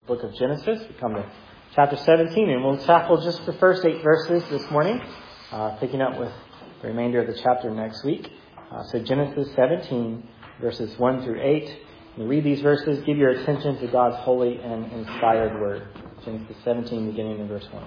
Book of Genesis. We come to chapter 17, and we'll tackle just the first 8 verses this morning, picking up with the remainder of the chapter next week. So Genesis 17, verses 1 through 8. When you read these verses, give your attention to God's holy and inspired word. Genesis 17, beginning in verse 1.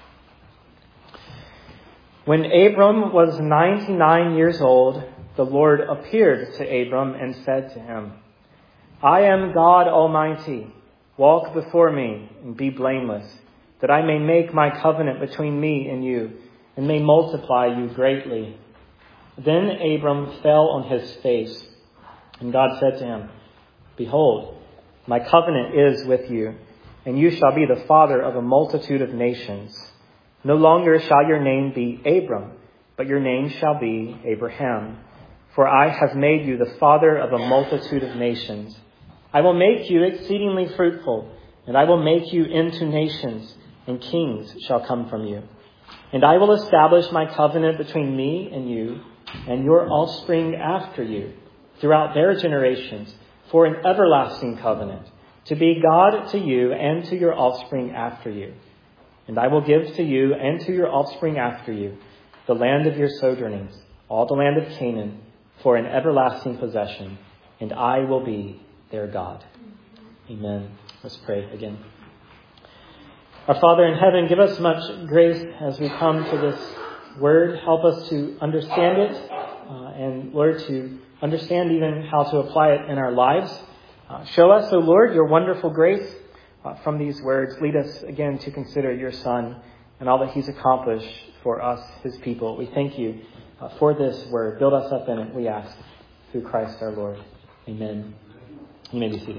When Abram was 99 years old, the Lord appeared to Abram and said to him, I am God Almighty. Walk before me and be blameless, that I may make my covenant between me and you, and may multiply you greatly. Then Abram fell on his face, and God said to him, Behold, my covenant is with you, and you shall be the father of a multitude of nations. No longer shall your name be Abram, but your name shall be Abraham. For I have made you the father of a multitude of nations. I will make you exceedingly fruitful, and I will make you into nations, and kings shall come from you. And I will establish my covenant between me and you, and your offspring after you, throughout their generations, for an everlasting covenant, to be God to you and to your offspring after you. And I will give to you and to your offspring after you the land of your sojournings, all the land of Canaan, for an everlasting possession, and I will be their God. Amen. Let's pray again. Our Father in heaven, give us much grace as we come to this word. Help us to understand it, and Lord, to understand even how to apply it in our lives. Show us, O Lord, your wonderful grace from these words. Lead us again to consider your Son and all that he's accomplished for us, his people. We thank you for this word. Build us up in it, we ask, through Christ our Lord. Amen. You may be seated.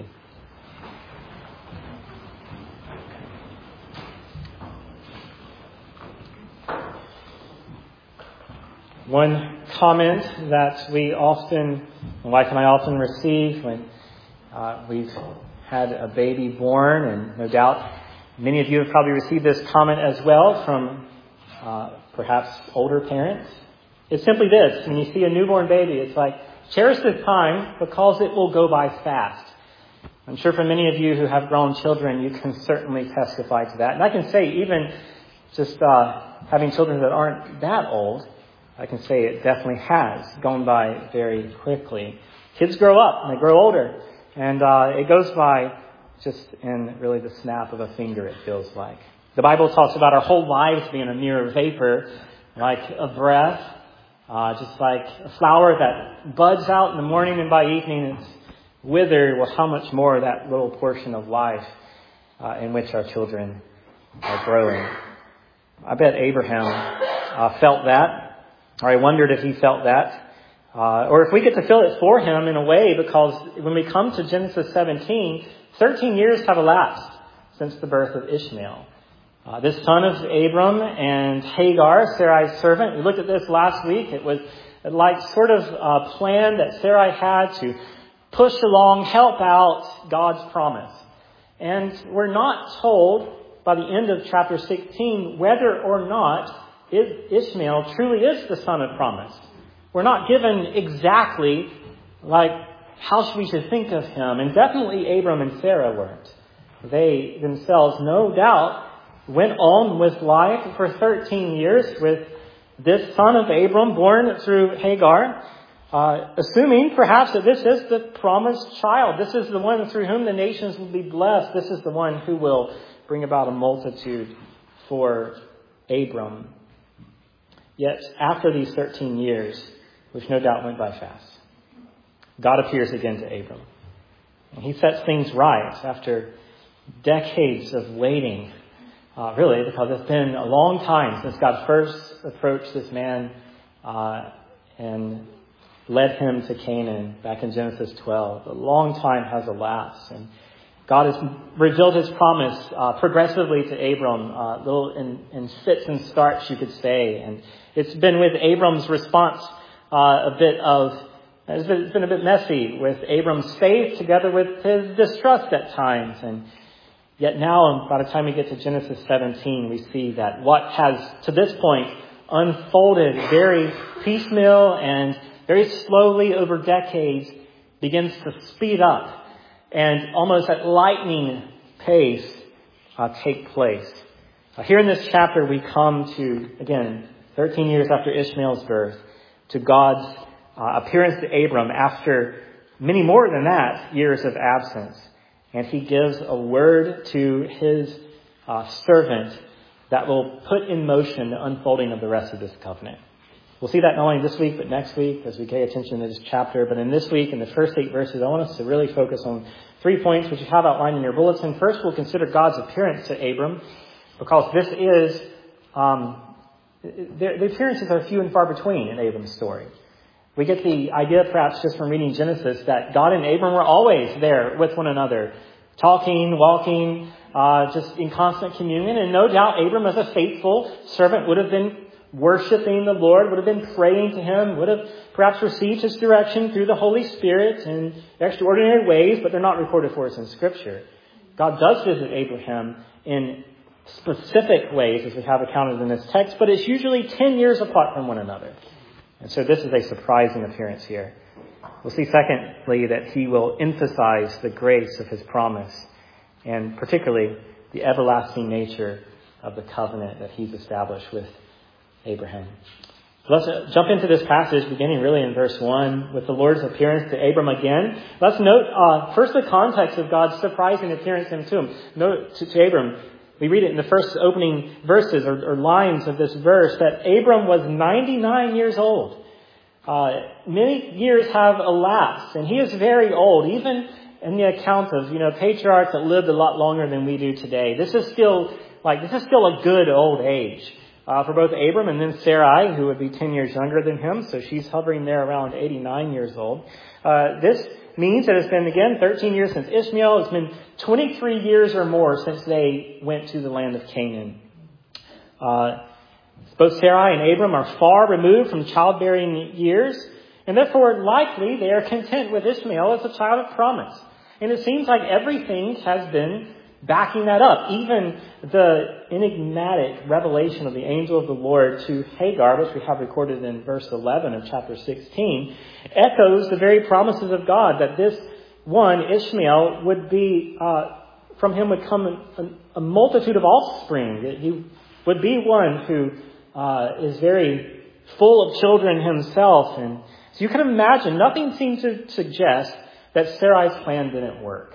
One comment that my wife and I often receive when we've had a baby born, and no doubt many of you have probably received this comment as well from perhaps older parents. It's simply this: when you see a newborn baby, it's like, cherish this time because it will go by fast. I'm sure for many of you who have grown children, you can certainly testify to that. And I can say, even just having children that aren't that old, I can say it definitely has gone by very quickly. Kids grow up and they grow older, and it goes by just in really the snap of a finger, it feels like. The Bible talks about our whole lives being a mere vapor, like a breath, just like a flower that buds out in the morning and by evening it's withered. Well, how much more that little portion of life in which our children are growing. I bet Abraham felt that, or I wondered if he felt that, or if we get to feel it for him in a way, because when we come to Genesis 17, 13 years have elapsed since the birth of Ishmael. This son of Abram and Hagar, Sarai's servant. We looked at this last week. It was like sort of a plan that Sarai had to push along, help out God's promise. And we're not told by the end of chapter 16 whether or not Ishmael truly is the son of promise. We're not given exactly like how we should think of him. And definitely Abram and Sarah weren't. They themselves, no doubt, went on with life for 13 years with this son of Abram born through Hagar, assuming perhaps that this is the promised child. This is the one through whom the nations will be blessed. This is the one who will bring about a multitude for Abram. Yet after these 13 years, which no doubt went by fast, God appears again to Abram. And he sets things right after decades of waiting. Really, because it's been a long time since God first approached this man and led him to Canaan back in Genesis 12. A long time has elapsed, and God has revealed his promise progressively to Abram, little in fits and starts, you could say. And it's been with Abram's response it's been a bit messy, with Abram's faith together with his distrust at times. And yet now, by the time we get to Genesis 17, we see that what has, to this point, unfolded very piecemeal and very slowly over decades begins to speed up. And almost at lightning pace, take place. Here in this chapter, we come to, again, 13 years after Ishmael's birth, to God's appearance to Abram after many more than that years of absence. And he gives a word to his servant that will put in motion the unfolding of the rest of this covenant. We'll see that not only this week, but next week as we pay attention to this chapter. But in this week, in the first 8 verses, I want us to really focus on 3 points, which you have outlined in your bulletin. First, we'll consider God's appearance to Abram, because this is, the appearances are few and far between in Abram's story. We get the idea, perhaps just from reading Genesis, that God and Abram were always there with one another, talking, walking, just in constant communion. And no doubt Abram, as a faithful servant, would have been worshiping the Lord, would have been praying to Him, would have perhaps received His direction through the Holy Spirit in extraordinary ways, but they're not recorded for us in Scripture. God does visit Abraham in specific ways, as we have accounted in this text, but it's usually 10 years apart from one another. And so this is a surprising appearance here. We'll see, secondly, that He will emphasize the grace of His promise, and particularly the everlasting nature of the covenant that He's established with Abraham. Let's jump into this passage, beginning really in verse 1, with the Lord's appearance to Abram again. Let's note first the context of God's surprising appearance to him. Note to Abram, we read it in the first opening verses or lines of this verse, that Abram was 99 years old. Many years have elapsed, and he is very old, even in the account of patriarchs that lived a lot longer than we do today. This is still a good old age. For both Abram and then Sarai, who would be 10 years younger than him. So she's hovering there around 89 years old. This means that it's been, again, 13 years since Ishmael. It's been 23 years or more since they went to the land of Canaan. Both Sarai and Abram are far removed from childbearing years. And therefore, likely, they are content with Ishmael as a child of promise. And it seems like everything has been backing that up. Even the enigmatic revelation of the angel of the Lord to Hagar, which we have recorded in verse 11 of chapter 16, echoes the very promises of God that this one, Ishmael, would be, from him would come a multitude of offspring. That he would be one who is very full of children himself. And so you can imagine, nothing seemed to suggest that Sarai's plan didn't work.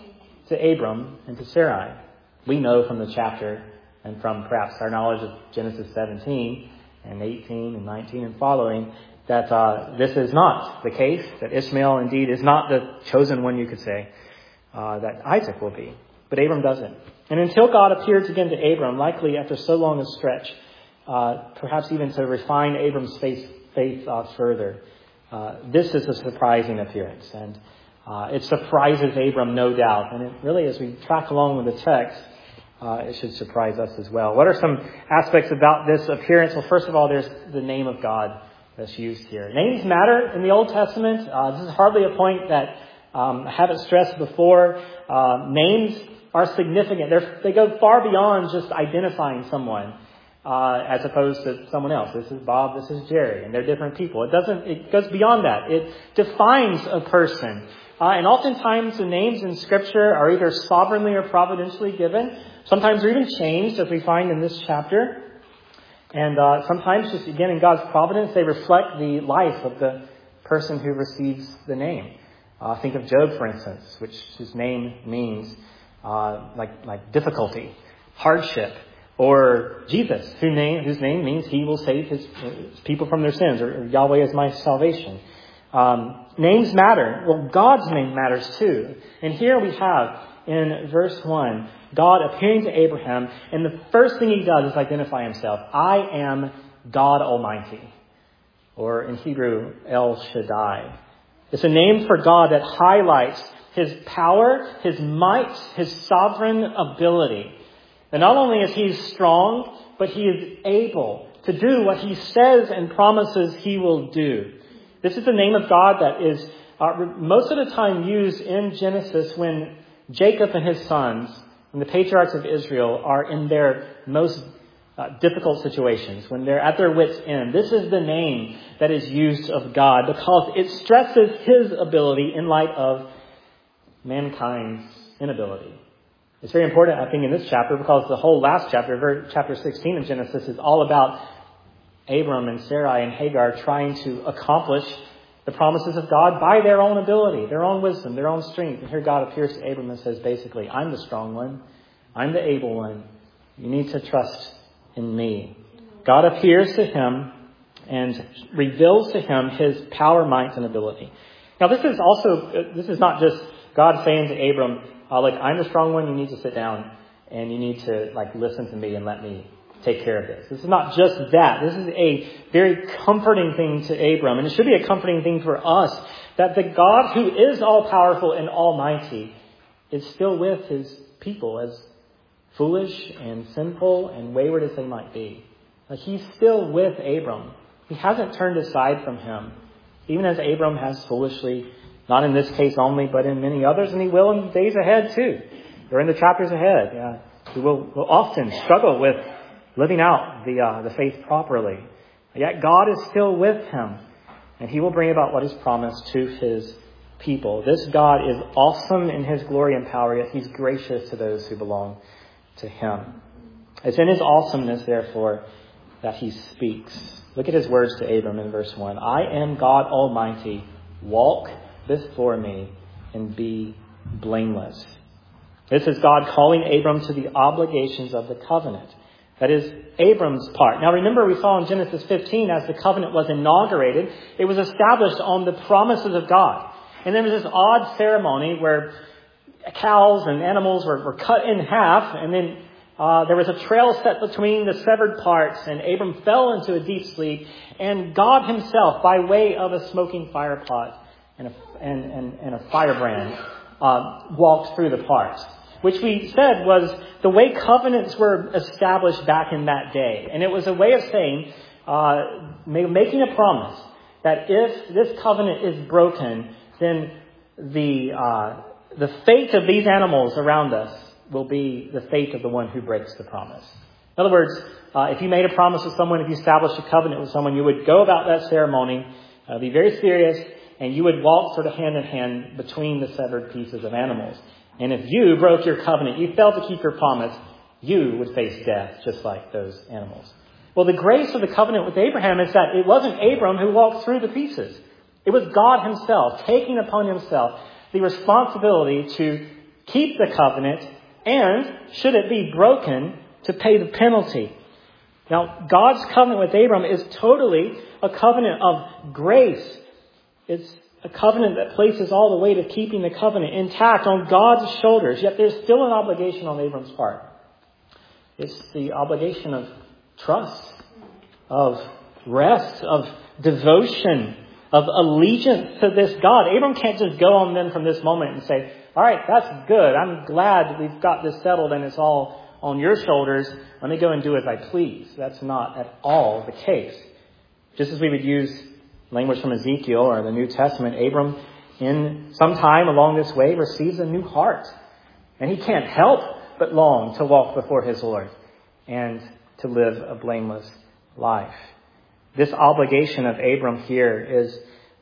To Abram and to Sarai, we know from the chapter and from perhaps our knowledge of Genesis 17 and 18 and 19 and following that this is not the case, that Ishmael indeed is not the chosen one, you could say, that Isaac will be. But Abram doesn't. And until God appears again to Abram, likely after so long a stretch, perhaps even to refine Abram's faith further, this is a surprising appearance. And it surprises Abram, no doubt. And it really, as we track along with the text, it should surprise us as well. What are some aspects about this appearance? Well, first of all, there's the name of God that's used here. Names matter in the Old Testament. This is hardly a point that I haven't stressed before. Names are significant. They go far beyond just identifying someone as opposed to someone else. This is Bob, this is Jerry, and they're different people. It goes beyond that. It defines a person. And oftentimes the names in Scripture are either sovereignly or providentially given. Sometimes they're even changed, as we find in this chapter. And sometimes, just again, in God's providence, they reflect the life of the person who receives the name. Think of Job, for instance, whose name means like difficulty, hardship. Or Jesus, whose name means He will save His people from their sins, or Yahweh is my salvation. Names matter. Well, God's name matters too. And here we have, in verse 1, God appearing to Abraham, and the first thing He does is identify Himself. I am God Almighty. Or in Hebrew, El Shaddai. It's a name for God that highlights His power, His might, His sovereign ability. And not only is He strong, but He is able to do what He says and promises He will do. This is the name of God that is most of the time used in Genesis when Jacob and his sons and the patriarchs of Israel are in their most difficult situations, when they're at their wits' end. This is the name that is used of God because it stresses His ability in light of mankind's inability. It's very important, I think, in this chapter because the whole last chapter, chapter 16 of Genesis, is all about Abram and Sarai and Hagar trying to accomplish the promises of God by their own ability, their own wisdom, their own strength. And here God appears to Abram and says, basically, I'm the strong one. I'm the able one. You need to trust in me. God appears to him and reveals to him his power, might, and ability. Now, this is not just God saying to Abram, look, I'm the strong one. You need to sit down and you need to listen to me and let me take care of this. This is not just that. This is a very comforting thing to Abram. And it should be a comforting thing for us that the God who is all-powerful and almighty is still with his people, as foolish and sinful and wayward as they might be. He's still with Abram. He hasn't turned aside from him, even as Abram has foolishly, not in this case only, but in many others, and he will in the days ahead too, or in the chapters ahead. Yeah, he will often struggle with living out the faith properly. Yet God is still with him, and he will bring about what is promised to his people. This God is awesome in his glory and power, yet he's gracious to those who belong to him. It's in his awesomeness, therefore, that he speaks. Look at his words to Abram in verse 1. I am God Almighty. Walk before me and be blameless. This is God calling Abram to the obligations of the covenant. That is Abram's part. Now remember, we saw in Genesis 15, as the covenant was inaugurated, it was established on the promises of God. And there was this odd ceremony where cows and animals were cut in half, and then there was a trail set between the severed parts, and Abram fell into a deep sleep, and God himself, by way of a smoking fire pot and a firebrand, walked through the parts, which we said was the way covenants were established back in that day. And it was a way of saying, making a promise that if this covenant is broken, then the fate of these animals around us will be the fate of the one who breaks the promise. In other words, if you made a promise with someone, if you established a covenant with someone, you would go about that ceremony, be very serious, and you would walk sort of hand in hand between the severed pieces of animals. And if you broke your covenant, you failed to keep your promise, you would face death just like those animals. Well, the grace of the covenant with Abraham is that it wasn't Abram who walked through the pieces. It was God himself taking upon himself the responsibility to keep the covenant and, should it be broken, to pay the penalty. Now, God's covenant with Abram is totally a covenant of grace. It's a covenant that places all the weight of keeping the covenant intact on God's shoulders. Yet there's still an obligation on Abram's part. It's the obligation of trust, of rest, of devotion, of allegiance to this God. Abram can't just go on then from this moment and say, all right, that's good. I'm glad we've got this settled and it's all on your shoulders. Let me go and do as I please. That's not at all the case. Just as we would use language from Ezekiel or the New Testament, Abram, in some time along this way, receives a new heart. And he can't help but long to walk before his Lord and to live a blameless life. This obligation of Abram here is,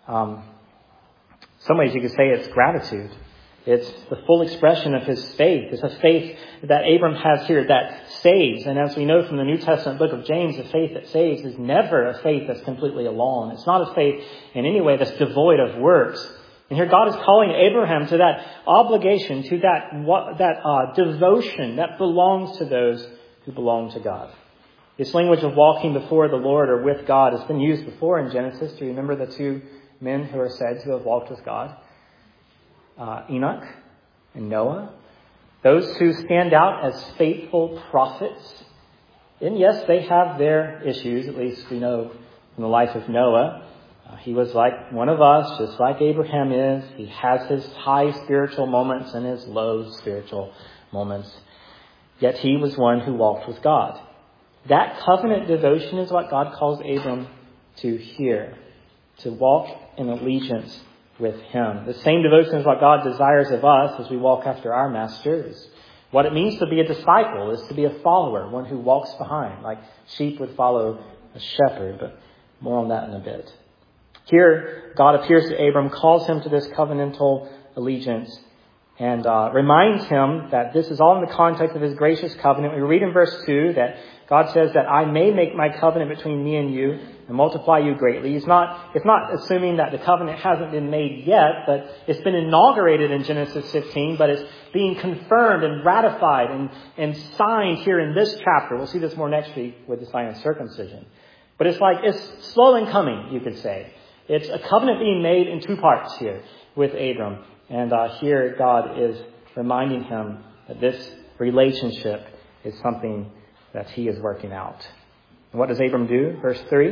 some ways you could say it's gratitude. It's the full expression of his faith. It's a faith that Abram has here that saves. And as we know from the New Testament book of James, the faith that saves is never a faith that's completely alone. It's not a faith in any way that's devoid of works. And here God is calling Abraham to that obligation, to that devotion that belongs to those who belong to God. This language of walking before the Lord or with God has been used before in Genesis. Do you remember the two men who are said to have walked with God? Enoch and Noah. Those who stand out as faithful prophets. And yes, they have their issues, at least we know from the life of Noah. He was like one of us, just like Abraham is. He has his high spiritual moments and his low spiritual moments. Yet he was one who walked with God. That covenant devotion is what God calls Abram to here, to walk in allegiance with him. The same devotion is what God desires of us as we walk after our Master. Is what it means to be a disciple, is to be a follower, one who walks behind, like sheep would follow a shepherd. But more on that in a bit. Here, God appears to Abram, calls him to this covenantal allegiance, and reminds him that this is all in the context of his gracious covenant. We read in verse 2 that God says that I may make my covenant between me and you and multiply you greatly. It's not assuming that the covenant hasn't been made yet, but it's been inaugurated in Genesis 15, but it's being confirmed and ratified and signed here in this chapter. We'll see this more next week with the sign of circumcision. But it's slow in coming, you could say. It's a covenant being made in two parts here with Abram. And here God is reminding him that this relationship is something that he is working out. And what does Abram do? Verse 3.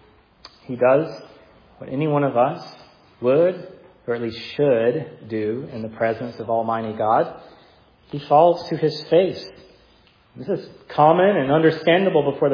He does what any one of us would, or at least should, do in the presence of Almighty God. He falls to his face. This is common and understandable before the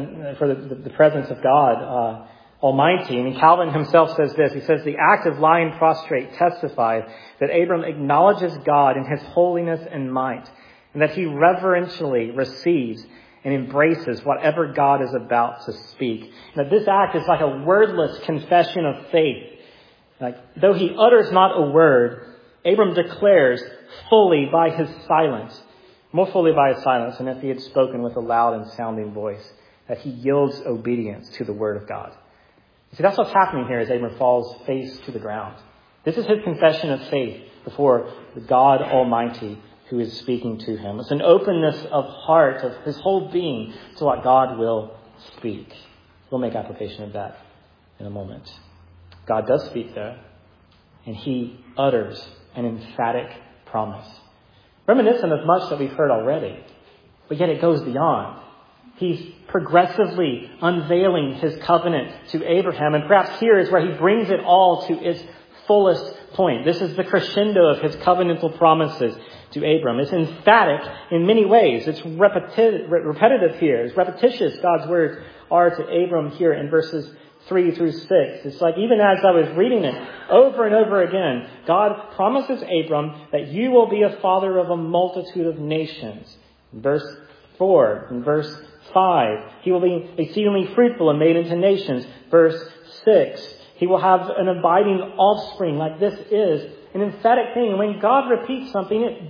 presence of God Almighty. I mean, Calvin himself says this. He says, the act of lying prostrate testifies that Abram acknowledges God in his holiness and might, and that he reverentially receives and embraces whatever God is about to speak. That this act is like a wordless confession of faith. Like, though he utters not a word, Abram declares fully by his silence, more fully by his silence than if he had spoken with a loud and sounding voice, that he yields obedience to the word of God. See, that's what's happening here as Abram falls face to the ground. This is his confession of faith before the God Almighty who is speaking to him. It's an openness of heart, of his whole being, to what God will speak. We'll make application of that in a moment. God does speak, though, and he utters an emphatic promise. Reminiscent of much that we've heard already, but yet it goes beyond. He's progressively unveiling his covenant to Abraham, and perhaps here is where he brings it all to its fullest point. This is the crescendo of his covenantal promises to Abram. It's emphatic in many ways. It's repetitive here. It's repetitious, God's words are to Abram here in verses 3 through 6. It's like, even as I was reading it over and over again, God promises Abram that you will be a father of a multitude of nations. In verse 4, in verse 5, he will be exceedingly fruitful and made into nations. Verse 6, he will have an abiding offspring. Like, this is an emphatic thing. When God repeats something, it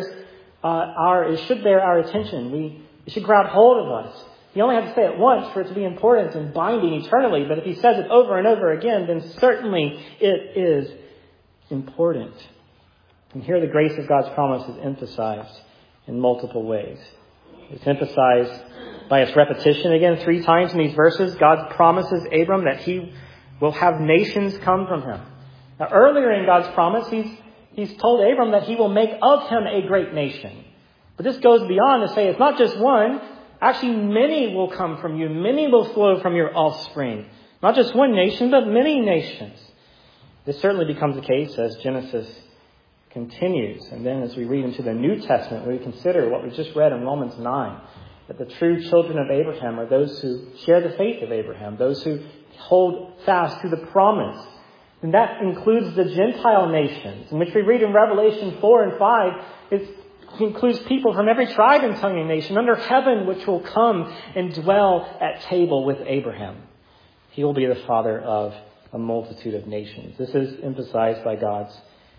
should bear our attention. It should grab hold of us. You only have to say it once for it to be important and binding eternally. But if he says it over and over again, then certainly it is important. And here the grace of God's promise is emphasized in multiple ways. It's emphasized by its repetition again 3 times in these verses. God promises Abram that he will have nations come from him. Now, earlier in God's promise, he's told Abram that he will make of him a great nation. But this goes beyond to say it's not just one. Actually, many will come from you. Many will flow from your offspring. Not just one nation, but many nations. This certainly becomes the case as Genesis continues. And then as we read into the New Testament, we consider what we just read in Romans 9, that the true children of Abraham are those who share the faith of Abraham, those who hold fast to the promise. And that includes the Gentile nations, in which we read in Revelation 4 and 5, it includes people from every tribe and tongue and nation under heaven, which will come and dwell at table with Abraham. He will be the father of a multitude of nations. This is emphasized by God's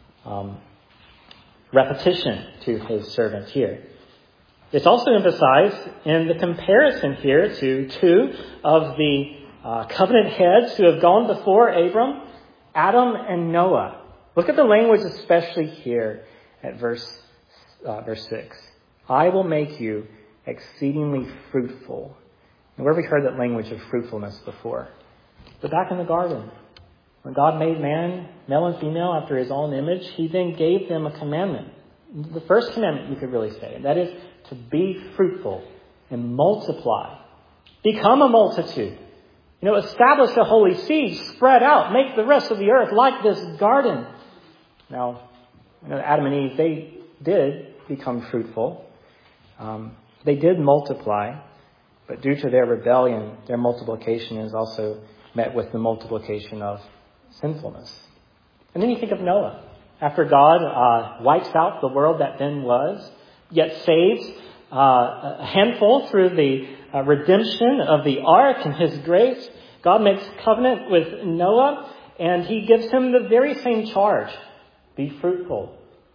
repetition to his servant here. It's also emphasized in the comparison here to 2 of the covenant heads who have gone before Abram, Adam and Noah. Look at the language especially here at verse 6. I will make you exceedingly fruitful. And where have we heard that language of fruitfulness before? But back in the garden, when God made man, male and female, after his own image, he then gave them a commandment. The first commandment, you could really say, and that is to be fruitful and multiply. Become a multitude. Establish a holy seed, spread out, make the rest of the earth like this garden. Now, Adam and Eve, they did become fruitful. They did multiply, but due to their rebellion, their multiplication is also met with the multiplication of sinfulness. And then you think of Noah. After God wipes out the world that then was, yet saves a handful through the redemption of the ark and his grace, God makes covenant with Noah, and he gives him the very same charge. Be fruitful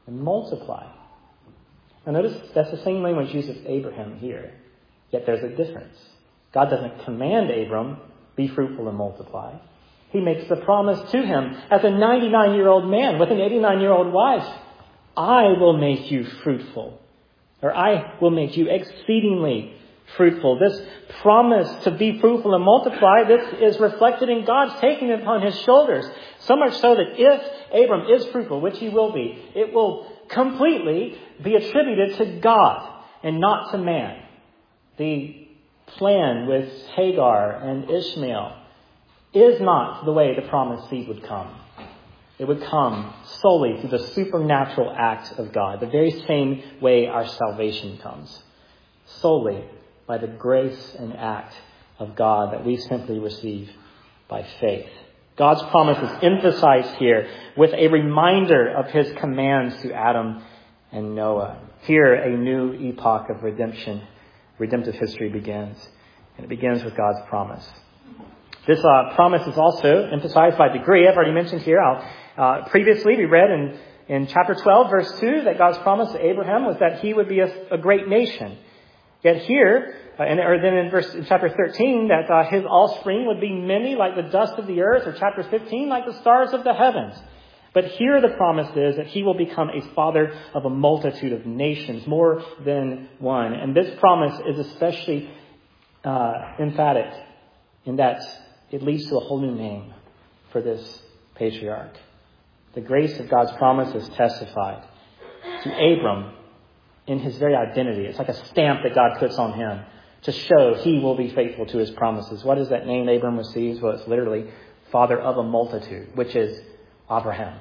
and multiply. Now notice that's the same language used of Abraham here. Yet there's a difference. God doesn't command Abram, be fruitful and multiply. He makes the promise to him as a 99-year-old man with an 89-year-old wife. I will make you fruitful. Or I will make you exceedingly fruitful. This promise to be fruitful and multiply, this is reflected in God's taking it upon his shoulders. So much so that if Abram is fruitful, which he will be, it will completely be attributed to God and not to man. The plan with Hagar and Ishmael is not the way the promised seed would come. It would come solely through the supernatural act of God, the very same way our salvation comes. Solely by the grace and act of God that we simply receive by faith. God's promise is emphasized here with a reminder of his commands to Adam and Noah. Here, a new epoch of redemptive history begins. And it begins with God's promise. This promise is also emphasized by degree. I've already mentioned here. Previously, we read in chapter 12, verse 2, that God's promise to Abraham was that he would be a great nation. Yet here, then in chapter 13, that his offspring would be many like the dust of the earth, or chapter 15, like the stars of the heavens. But here the promise is that he will become a father of a multitude of nations, more than one. And this promise is especially emphatic in that it leads to a whole new name for this patriarch. The grace of God's promise is testified to Abram in his very identity. It's like a stamp that God puts on him to show he will be faithful to his promises. What is that name Abram receives? Well, it's literally father of a multitude, which is Abraham.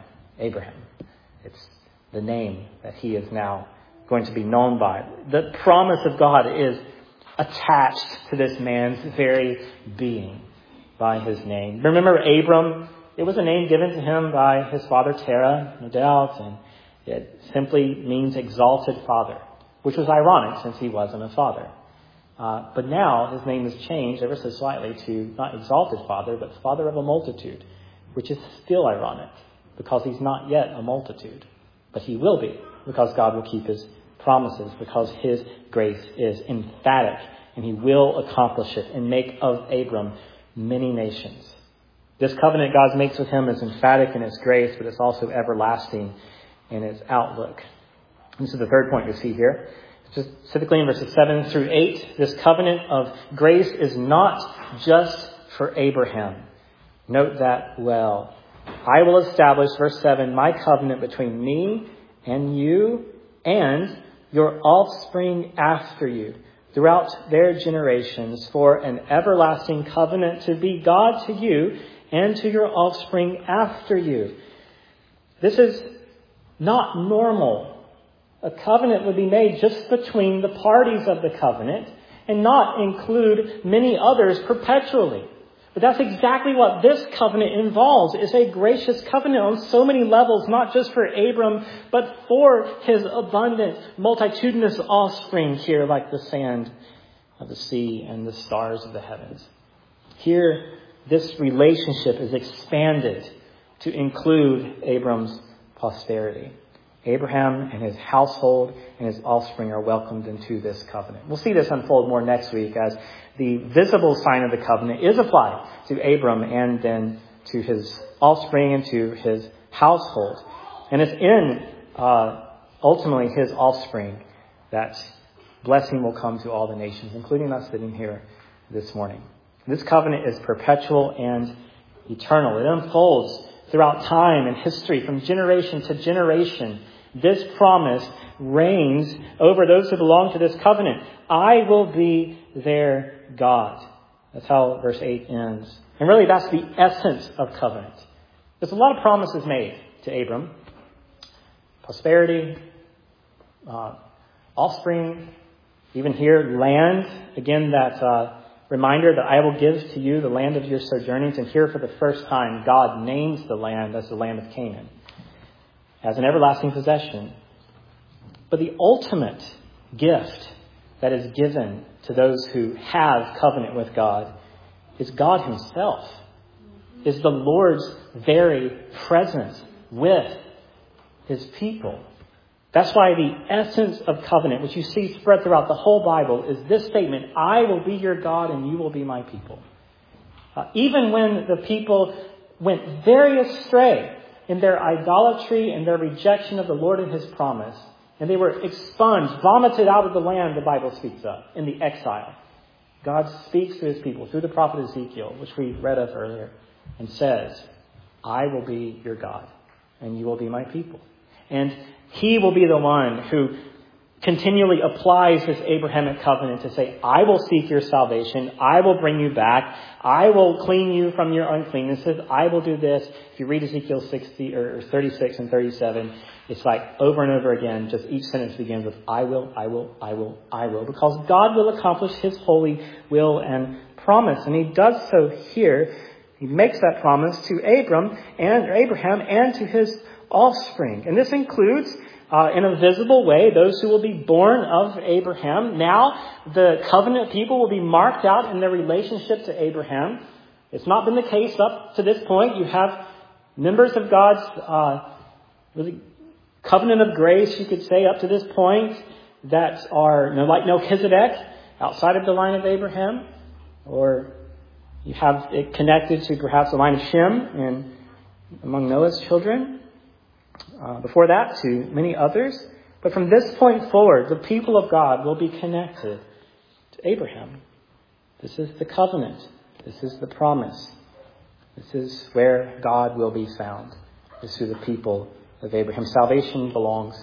It's the name that he is now going to be known by. The promise of God is attached to this man's very being by his name. Remember Abram? It was a name given to him by his father Terah, no doubt, and it simply means exalted father, which was ironic since he wasn't a father. But now his name is changed ever so slightly to not exalted father, but father of a multitude, which is still ironic because he's not yet a multitude. But he will be because God will keep his promises, because his grace is emphatic and he will accomplish it and make of Abram many nations. This covenant God makes with him is emphatic in its grace, but it's also everlasting in its outlook. This is the third point we see here. Specifically in verses 7 through 8, this covenant of grace is not just for Abraham. Note that well. I will establish, verse 7, my covenant between me and you and your offspring after you throughout their generations for an everlasting covenant to be God to you and to your offspring after you. This is not normal. A covenant would be made just between the parties of the covenant and not include many others perpetually. But that's exactly what this covenant involves. It's a gracious covenant on so many levels, not just for Abram, but for his abundant, multitudinous offspring here, like the sand of the sea and the stars of the heavens. Here, this relationship is expanded to include Abram's posterity. Abraham and his household and his offspring are welcomed into this covenant. We'll see this unfold more next week as the visible sign of the covenant is applied to Abram and then to his offspring and to his household. And it's in ultimately his offspring that blessing will come to all the nations, including us sitting here this morning. This covenant is perpetual and eternal. It unfolds throughout time and history from generation to generation. This promise reigns over those who belong to this covenant. I will be their God. That's how verse 8 ends. And really that's the essence of covenant. There's a lot of promises made to Abram. Prosperity, offspring, even here land. Again, that reminder that I will give to you the land of your sojournings. And here for the first time, God names the land as the land of Canaan, as an everlasting possession. But the ultimate gift that is given to those who have covenant with God is God himself, is the Lord's very presence with his people. That's why the essence of covenant, which you see spread throughout the whole Bible, is this statement: I will be your God and you will be my people. Even when the people went very astray in their idolatry and their rejection of the Lord and his promise, and they were expunged, vomited out of the land, the Bible speaks of, in the exile, God speaks to his people through the prophet Ezekiel, which we read of earlier, and says, I will be your God and you will be my people. And he will be the one who continually applies this Abrahamic covenant to say, I will seek your salvation. I will bring you back. I will clean you from your uncleannesses. I will do this. If you read Ezekiel 60 or 36 and 37, it's like over and over again, just each sentence begins with, I will, I will, I will, I will, because God will accomplish his holy will and promise. And he does so here. He makes that promise to Abraham and to his offspring. And this includes, in a visible way, those who will be born of Abraham. Now, the covenant people will be marked out in their relationship to Abraham. It's not been the case up to this point. You have members of God's covenant of grace, you could say, up to this point, that are like Melchizedek, outside of the line of Abraham. Or you have it connected to perhaps the line of Shem and among Noah's children. Before that, to many others. But from this point forward, the people of God will be connected to Abraham. This is the covenant. This is the promise. This is where God will be found. This is to the people of Abraham. Salvation belongs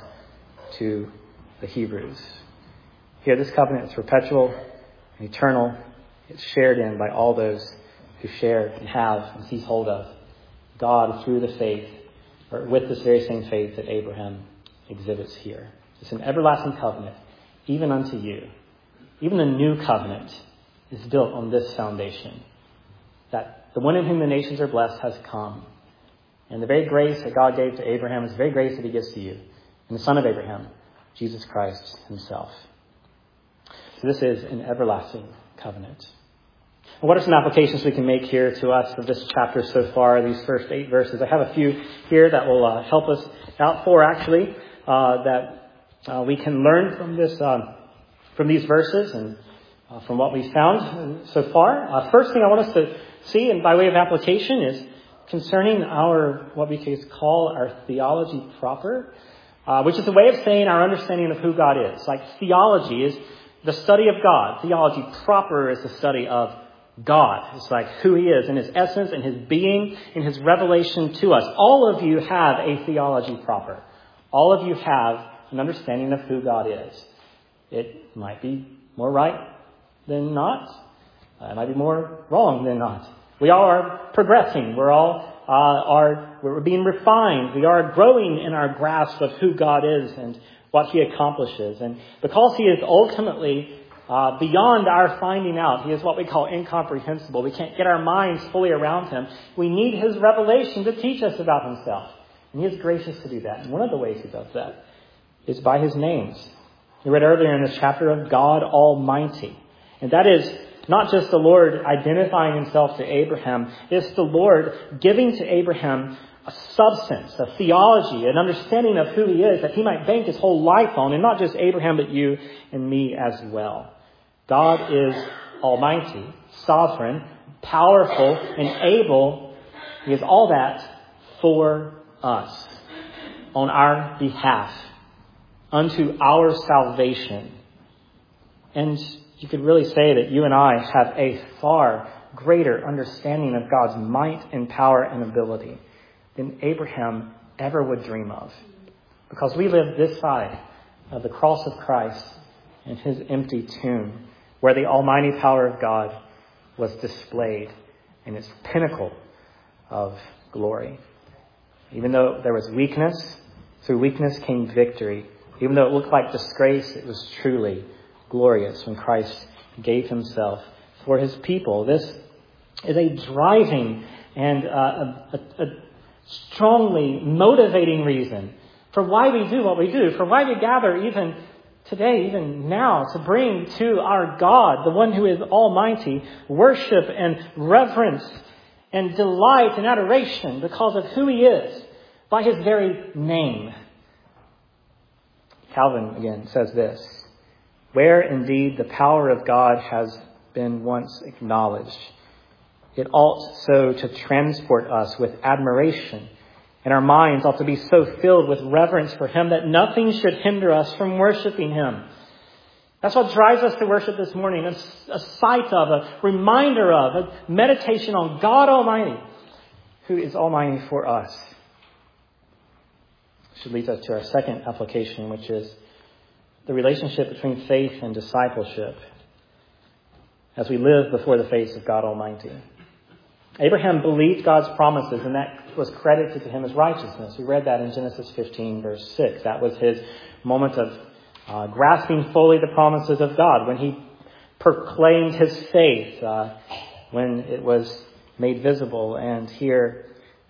to the Hebrews. Here, this covenant is perpetual and eternal. It's shared in by all those who share and have and seize hold of God through the faith, or with this very same faith that Abraham exhibits here. It's an everlasting covenant, even unto you. Even the new covenant is built on this foundation, that the one in whom the nations are blessed has come. And the very grace that God gave to Abraham is the very grace that he gives to you, and the Son of Abraham, Jesus Christ himself. So this is an everlasting covenant. What are some applications we can make here to us of this chapter so far, these first 8 verses? I have a few here that will help us out that we can learn from this, from these verses and from what we found so far. First thing I want us to see, and by way of application, is concerning what we could call our theology proper, which is a way of saying our understanding of who God is. Like, theology is the study of God. Theology proper is the study of God. It's like who he is in his essence, in his being, in his revelation to us. All of you have a theology proper. All of you have an understanding of who God is. It might be more right than not. It might be more wrong than not. We all are progressing. We're all we're being refined. We are growing in our grasp of who God is and what he accomplishes. And because he is ultimately beyond our finding out, he is what we call incomprehensible. We can't get our minds fully around him. We need his revelation to teach us about himself. And he is gracious to do that. And one of the ways he does that is by his names. We read earlier in this chapter of God Almighty. And that is not just the Lord identifying himself to Abraham. It's the Lord giving to Abraham a substance, a theology, an understanding of who he is that he might bank his whole life on. And not just Abraham, but you and me as well. God is almighty, sovereign, powerful, and able. He is all that for us, on our behalf, unto our salvation. And you could really say that you and I have a far greater understanding of God's might and power and ability than Abraham ever would dream of. Because we live this side of the cross of Christ and his empty tomb, where the almighty power of God was displayed in its pinnacle of glory. Even though there was weakness, through weakness came victory. Even though it looked like disgrace, it was truly glorious when Christ gave himself for his people. This is a driving and a strongly motivating reason for why we do what we do, for why we gather even today, even now, to bring to our God, the one who is almighty, worship and reverence and delight and adoration because of who he is by his very name. Calvin again says this: where indeed the power of God has been once acknowledged, it ought so to transport us with admiration, and our minds ought to be so filled with reverence for Him that nothing should hinder us from worshiping Him. That's what drives us to worship this morning, a sight of, a reminder of, a meditation on God Almighty, who is Almighty for us. Which leads us to our second application, which is the relationship between faith and discipleship as we live before the face of God Almighty. Abraham believed God's promises, and that was credited to him as righteousness. We read that in Genesis 15, verse 6. That was his moment of grasping fully the promises of God, when he proclaimed his faith, when it was made visible. And here,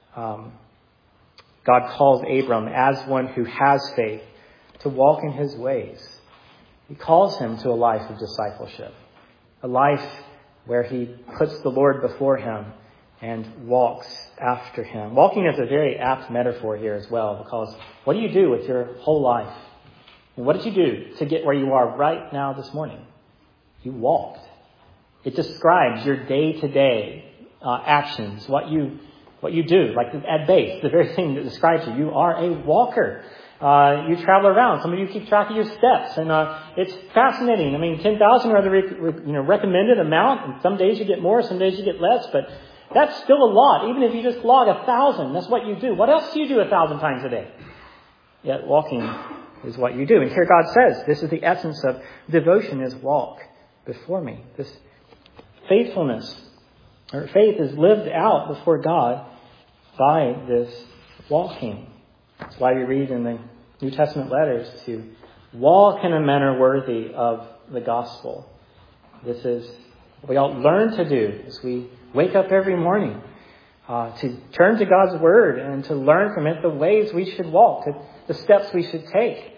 God calls Abram as one who has faith to walk in His ways. He calls him to a life of discipleship, a life where he puts the Lord before him and walks after Him. Walking is a very apt metaphor here as well, because what do you do with your whole life? And what did you do to get where you are right now this morning? You walked. It describes your day-to-day actions, what you do. Like at base, the very thing that describes you. You are a walker. You travel around. Some of you keep track of your steps, and it's fascinating. I mean, 10,000 are the recommended amount, and some days you get more, some days you get less, but that's still a lot. Even if you just log 1,000, that's what you do. What else do you do 1,000 times a day? Yet walking is what you do. And here God says, this is the essence of devotion, is walk before me. This faithfulness, or faith, is lived out before God by this walking. That's why we read in the New Testament letters to walk in a manner worthy of the gospel. This is what we all learn to do as we wake up every morning, to turn to God's Word and to learn from it the ways we should walk, the steps we should take,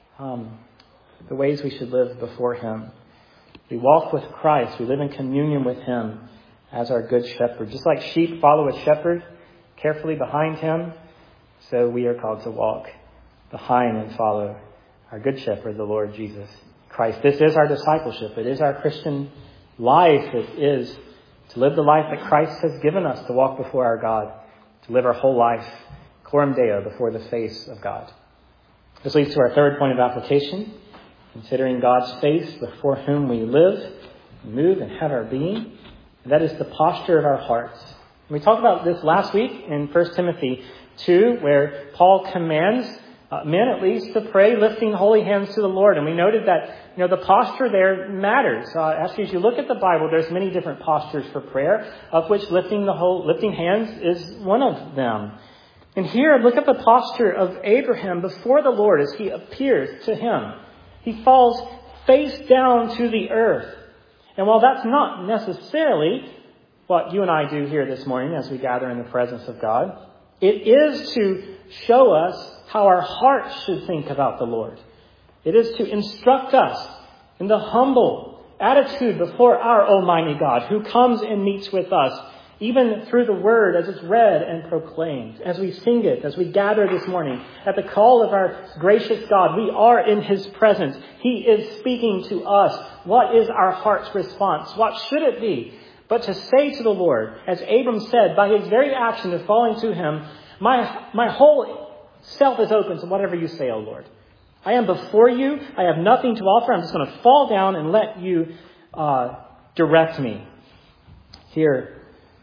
the ways we should live before Him. We walk with Christ. We live in communion with Him as our good shepherd. Just like sheep follow a shepherd carefully behind him, so we are called to walk behind and follow our good shepherd, the Lord Jesus Christ. This is our discipleship. It is our Christian life. It is to live the life that Christ has given us, to walk before our God, to live our whole life, coram Deo, before the face of God. This leads to our third point of application, considering God's face before whom we live, move, and have our being. And that is the posture of our hearts. We talked about this last week in 1 Timothy 2, where Paul commands men at least to pray lifting holy hands to the Lord. And we noted that, the posture there matters. Actually, as you look at the Bible, there's many different postures for prayer, of which lifting hands is one of them. And here, look at the posture of Abraham before the Lord as he appears to him. He falls face down to the earth. And while that's not necessarily what you and I do here this morning as we gather in the presence of God, it is to show us how our hearts should think about the Lord. It is to instruct us in the humble attitude before our Almighty God, who comes and meets with us, even through the Word as it's read and proclaimed, as we sing it, as we gather this morning. At the call of our gracious God, we are in His presence. He is speaking to us. What is our heart's response? What should it be? But to say to the Lord, as Abram said, by his very action of falling to Him, my whole self is open to whatever you say, O Lord. I am before you. I have nothing to offer. I'm just going to fall down and let you direct me. Here,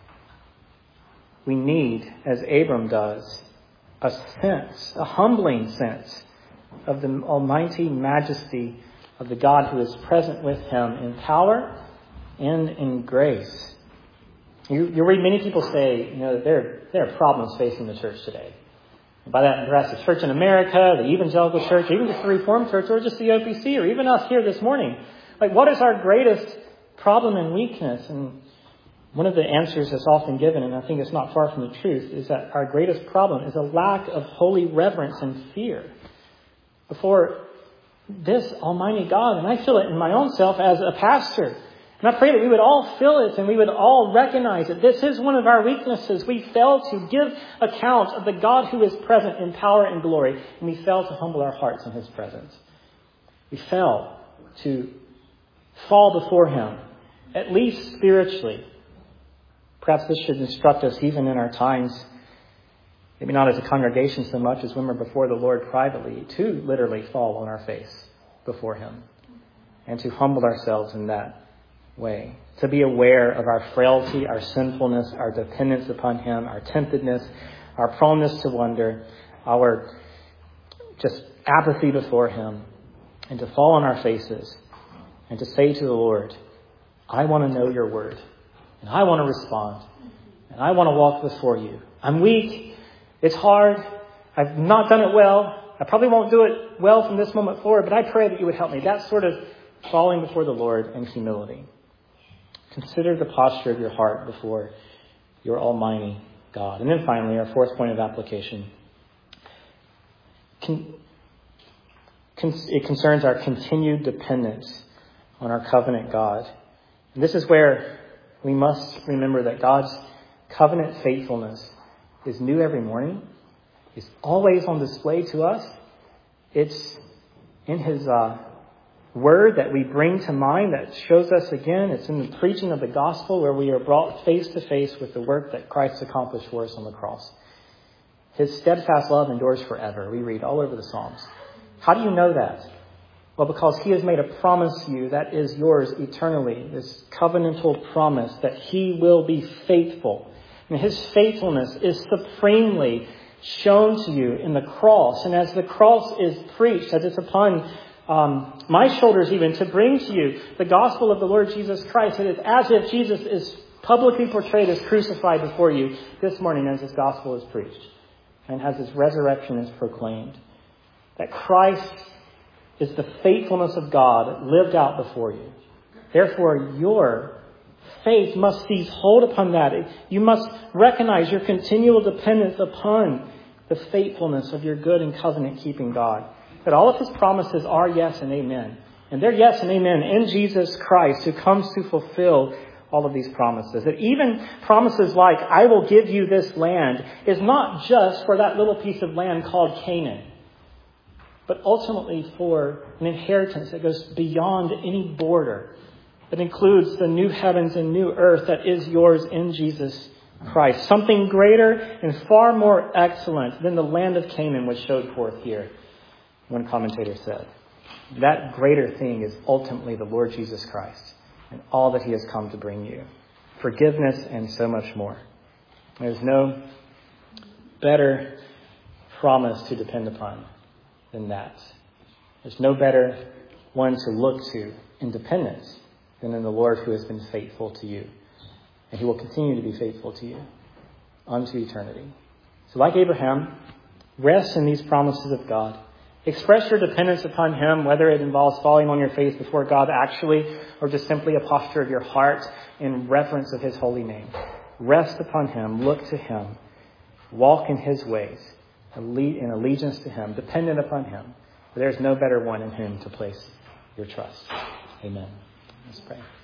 we need, as Abram does, a humbling sense of the almighty majesty of the God who is present with him in power and in grace. You read many people say, that there are problems facing the church today. And by that, perhaps the church in America, the evangelical church, even just the Reformed church, or just the OPC, or even us here this morning. Like, what is our greatest problem and weakness? And one of the answers that's often given, and I think it's not far from the truth, is that our greatest problem is a lack of holy reverence and fear before this Almighty God. And I feel it in my own self as a pastor. And I pray that we would all feel it and we would all recognize that this is one of our weaknesses. We fail to give account of the God who is present in power and glory, and we fail to humble our hearts in His presence. we fail to fall before Him, at least spiritually. Perhaps this should instruct us even in our times, maybe not as a congregation so much as when we're before the Lord privately, to literally fall on our face before Him and to humble ourselves in that way. To be aware of our frailty, our sinfulness, our dependence upon Him, our temptedness, our proneness to wonder, our just apathy before Him, and to fall on our faces and to say to the Lord, I want to know your word, and I want to respond, and I want to walk before you. I'm weak. It's hard. I've not done it well. I probably won't do it well from this moment forward, but I pray that you would help me. That sort of falling before the Lord in humility. Consider the posture of your heart before your almighty God. And then finally, our fourth point of application. It concerns our continued dependence on our covenant God. And this is where we must remember that God's covenant faithfulness is new every morning. It's always on display to us. It's in His word that we bring to mind that shows us again. It's in the preaching of the gospel where we are brought face to face with the work that Christ accomplished for us on the cross. His steadfast love endures forever. We read all over the Psalms. How do you know that? Well, because He has made a promise to you that is yours eternally. This covenantal promise that He will be faithful. And His faithfulness is supremely shown to you in the cross. And as the cross is preached, as it's upon my shoulders even, to bring to you the gospel of the Lord Jesus Christ, it is as if Jesus is publicly portrayed as crucified before you this morning as His gospel is preached and as His resurrection is proclaimed. That Christ is the faithfulness of God lived out before you. Therefore, your faith must seize hold upon that. You must recognize your continual dependence upon the faithfulness of your good and covenant-keeping God. That all of His promises are yes and amen. And they're yes and amen in Jesus Christ, who comes to fulfill all of these promises. That even promises like, I will give you this land, is not just for that little piece of land called Canaan, but ultimately for an inheritance that goes beyond any border, that includes the new heavens and new earth that is yours in Jesus Christ. Something greater and far more excellent than the land of Canaan was showed forth here, one commentator said. That greater thing is ultimately the Lord Jesus Christ and all that He has come to bring you. Forgiveness and so much more. There's no better promise to depend upon than that. There's no better one to look to in dependence than in the Lord who has been faithful to you. And He will continue to be faithful to you unto eternity. So like Abraham, rest in these promises of God. Express your dependence upon Him, whether it involves falling on your face before God actually, or just simply a posture of your heart in reverence of His holy name. Rest upon Him, look to Him, walk in His ways, in allegiance to Him, dependent upon Him. For there is no better one in whom to place your trust. Amen. Let's pray.